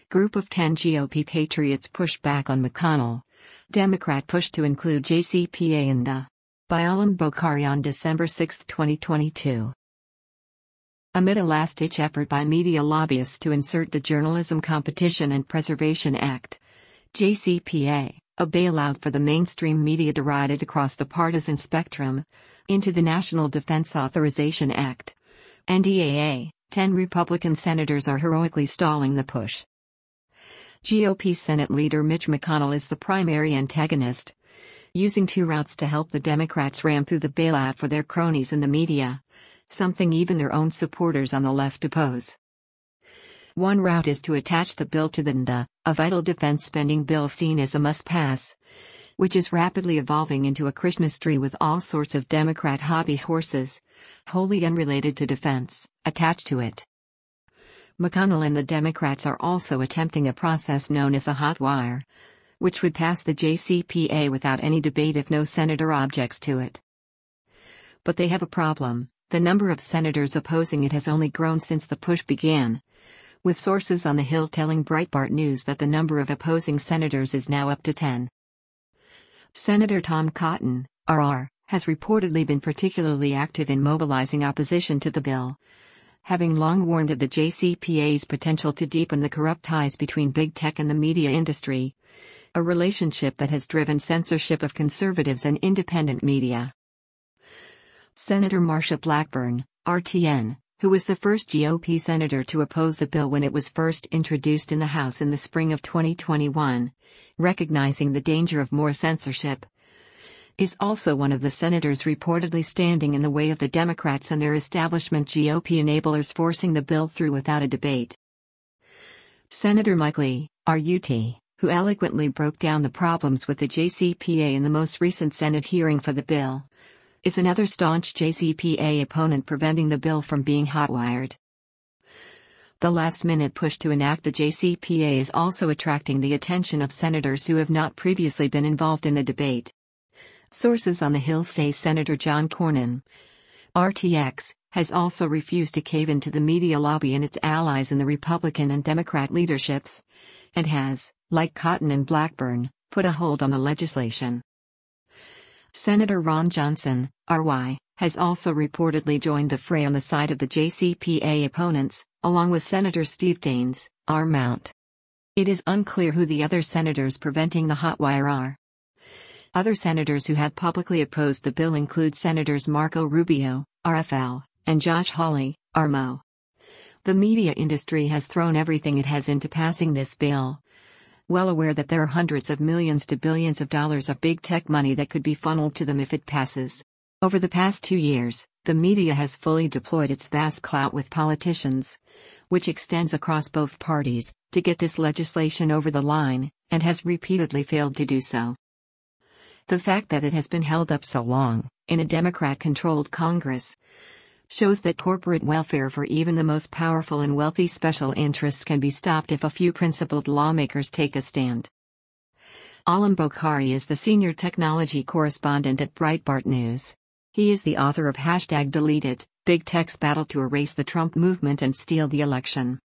Group of 10 GOP patriots push back on McConnell. Democrat push to include JCPA in the. By Alam Bokhari on December 6, 2022. Amid a last-ditch effort by media lobbyists to insert the Journalism Competition and Preservation Act, JCPA, a bailout for the mainstream media derided across the partisan spectrum, into the National Defense Authorization Act, NDAA, 10 Republican senators are heroically stalling the push. GOP Senate leader Mitch McConnell is the primary antagonist, using two routes to help the Democrats ram through the bailout for their cronies in the media, something even their own supporters on the left oppose. One route is to attach the bill to the NDA, a vital defense spending bill seen as a must-pass, which is rapidly evolving into a Christmas tree with all sorts of Democrat hobby horses, wholly unrelated to defense, attached to it. McConnell and the Democrats are also attempting a process known as a hot wire, which would pass the JCPA without any debate if no senator objects to it. But they have a problem. The number of senators opposing it has only grown since the push began, with sources on the Hill telling Breitbart News that the number of opposing senators is now up to 10. Senator Tom Cotton, RR, has reportedly been particularly active in mobilizing opposition to the bill, having long warned of the JCPA's potential to deepen the corrupt ties between big tech and the media industry, a relationship that has driven censorship of conservatives and independent media. Senator Marsha Blackburn, RTN, who was the first GOP senator to oppose the bill when it was first introduced in the House in the spring of 2021, recognizing the danger of more censorship, is also one of the senators reportedly standing in the way of the Democrats and their establishment GOP enablers forcing the bill through without a debate. Senator Mike Lee, RUT, who eloquently broke down the problems with the JCPA in the most recent Senate hearing for the bill, is another staunch JCPA opponent preventing the bill from being hotwired. The last-minute push to enact the JCPA is also attracting the attention of senators who have not previously been involved in the debate. Sources on the Hill say Senator John Cornyn, RTX, has also refused to cave into the media lobby and its allies in the Republican and Democrat leaderships, and has, like Cotton and Blackburn, put a hold on the legislation. Senator Ron Johnson, RY, has also reportedly joined the fray on the side of the JCPA opponents, along with Senator Steve Daines, R. Mount. It is unclear who the other senators preventing the hotwire are. Other senators who have publicly opposed the bill include Senators Marco Rubio, RFL, and Josh Hawley, RMO. The media industry has thrown everything it has into passing this bill, well aware that there are hundreds of millions to billions of dollars of big tech money that could be funneled to them if it passes. Over the past 2 years, the media has fully deployed its vast clout with politicians, which extends across both parties, to get this legislation over the line, and has repeatedly failed to do so. The fact that it has been held up so long, in a Democrat-controlled Congress, shows that corporate welfare for even the most powerful and wealthy special interests can be stopped if a few principled lawmakers take a stand. Alam Bokhari is the senior technology correspondent at Breitbart News. He is the author of #DeleteIt, Big Tech's Battle to Erase the Trump Movement and Steal the Election.